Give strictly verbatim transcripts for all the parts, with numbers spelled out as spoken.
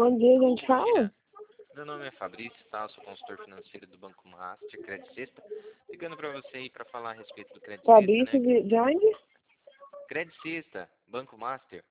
Bom dia, a gente Bom fala? dia. Meu nome é Fabrício, tá? Eu sou consultor financeiro do Banco Master, Crédito Sexta. Ligando para você aí para falar a respeito do Crédito Sexta, Fabrício né? de, de onde? Crédito Sexta, Banco Master.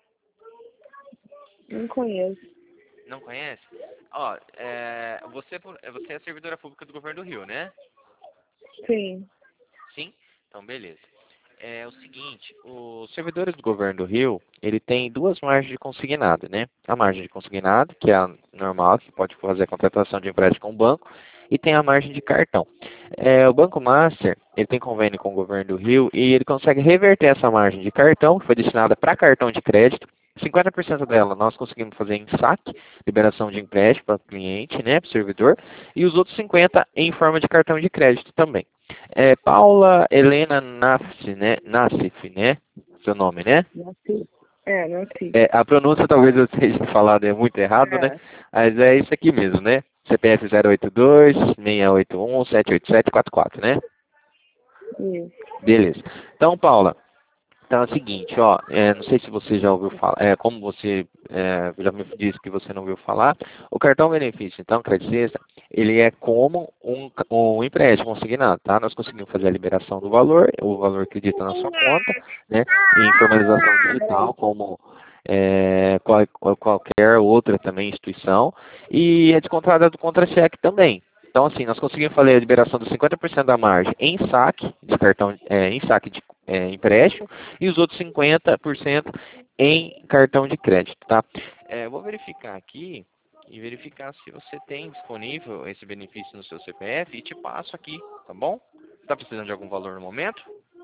Não conheço. Não conhece? Ó, é, você, você é servidora pública do Governo do Rio, né? Sim. Sim? Então, beleza. É o seguinte, os servidores do Governo do Rio, ele tem duas margens de consignado, né? A margem de consignado, que é a normal, que pode fazer a contratação de empréstimo com o banco, e tem a margem de cartão. É, o Banco Master, ele tem convênio com o Governo do Rio e ele consegue reverter essa margem de cartão, que foi destinada para cartão de crédito. cinquenta por cento dela nós conseguimos fazer em saque, liberação de empréstimo para o cliente, né, para o servidor, e os outros cinquenta por cento em forma de cartão de crédito também. É, Paula Helena Nassif, né? Nassif, né? Seu nome, né? Nasci. É, nasci. É, a pronúncia talvez eu esteja falando é muito errado, né? É, Mas é isso aqui mesmo, né? C P F zero oito dois, seis oito um, sete oito sete quatro quatro, né? isso. Beleza. Então, Paula, então é o seguinte, ó, é, não sei se você já ouviu falar, é, como você é, já me disse que você não ouviu falar, o cartão benefício, então, Crédito Sexta, ele é como um, um empréstimo consignado, tá? Nós conseguimos fazer a liberação do valor, o valor acredita na sua conta, né, em formalização digital, como é, qual, qual- qualquer outra também instituição, e é descontada do contra-cheque também. Então, assim, nós conseguimos fazer a liberação dos cinquenta por cento da margem em saque de cartão, é, em saque de é, empréstimo, e os outros cinquenta por cento em cartão de crédito, tá? É, vou verificar aqui e verificar se você tem disponível esse benefício no seu C P F e te passo aqui, tá bom? Tá precisando de algum valor no momento?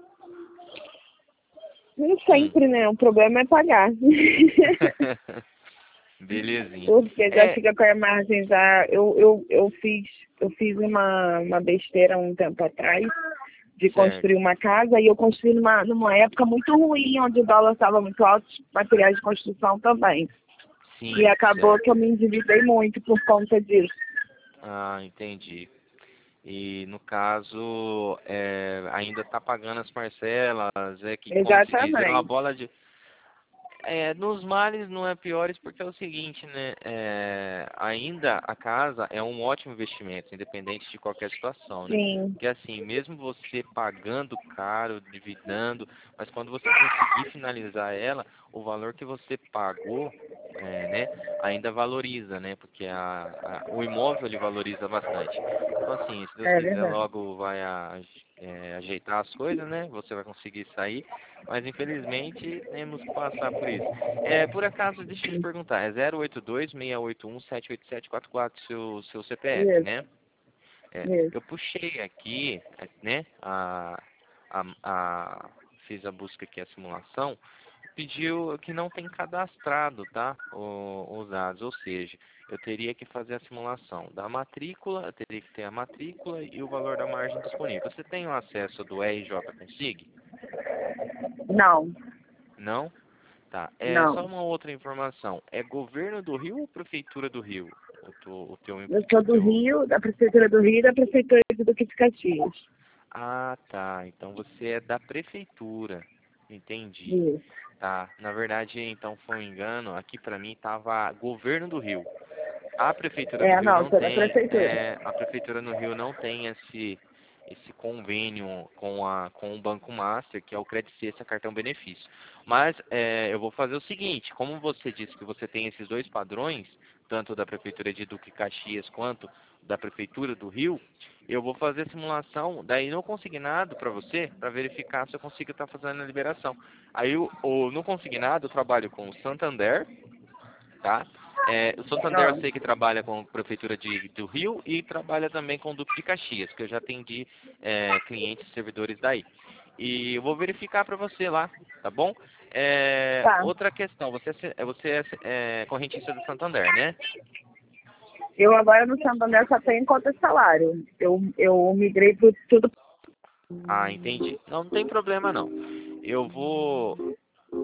Nem Hum. sempre, né? O problema é pagar. Belezinha. Porque já É, fica com a margem já. Eu, eu, eu fiz, eu fiz uma, uma besteira um tempo atrás de construir certo. uma casa e eu construí numa, numa época muito ruim, onde o dólar estava muito alto, os materiais de construção também. E Sim, acabou certo. que eu me endividei muito por conta disso. Ah, entendi. E no caso, é, ainda está pagando as parcelas, é que, como se diz, é uma Exatamente. bola de. É, nos males não é piores porque é o seguinte, né? É, ainda a casa é um ótimo investimento, independente de qualquer situação, né? Sim, Porque assim, mesmo você pagando caro, dividendo, mas quando você conseguir finalizar ela, o valor que você pagou, é, né, ainda valoriza, né? Porque a, a- o imóvel ele valoriza bastante. Então assim, se Deus é quiser, verdade. logo vai a- é, ajeitar as coisas, né? Você vai conseguir sair. Mas infelizmente temos que passar por isso. É, por acaso, deixa eu te perguntar, é zero oito dois, seis oito um, sete oito sete quatro quatro seu, seu C P F, Isso, né? É, isso. eu puxei aqui, é, né, a, a, a, fiz a busca aqui, a simulação, pediu que não tem cadastrado, tá, o- os dados, ou seja, eu teria que fazer a simulação da matrícula, eu teria que ter a matrícula e o valor da margem disponível. Você tem o acesso do R J Consig? Não, Não? Tá. É não. só uma outra informação. É governo do Rio ou prefeitura do Rio? O teu, o teu, Eu o sou do teu... Rio, da Prefeitura do Rio e da Prefeitura de Duque de Caxias. Ah, tá. Então você é da prefeitura. Entendi. Isso. Tá. Na verdade, então foi um engano. Aqui pra mim tava governo do Rio. A prefeitura do É, Rio não, não sou da tem, Prefeitura. é, a prefeitura no Rio não tem esse esse convênio com a com o Banco Master, que é o Crédito Sexta cartão benefício. Mas é, eu vou fazer o seguinte, como você disse que você tem esses dois padrões, tanto da prefeitura de Duque e Caxias quanto da prefeitura do Rio, eu vou fazer a simulação, daí no consignado para você, para verificar se eu consigo estar fazendo a liberação. Aí o, o no consignado eu trabalho com o Santander, tá? É, o Santander eu Não, sei que trabalha com a Prefeitura de, do Rio e trabalha também com o Duque de Caxias, que eu já atendi é, clientes servidores daí. E eu vou verificar para você lá, tá bom? É, tá. outra questão, você, é, se- é, você é, é correntista do Santander, né? Eu agora no Santander só tenho conta de salário. Eu, eu migrei pro tudo. Ah, entendi. Não, não tem problema não. Eu vou